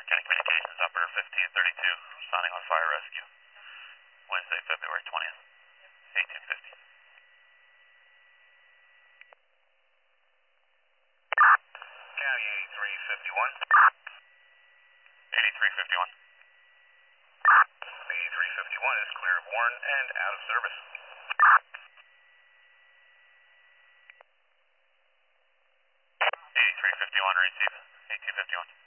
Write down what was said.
Warren County Communications, upper 1532, responding on fire rescue. Wednesday, February 20th, 1850. County 8351. 8351. 8351 is clear of Warren and out of service. 8351, receive. 1851.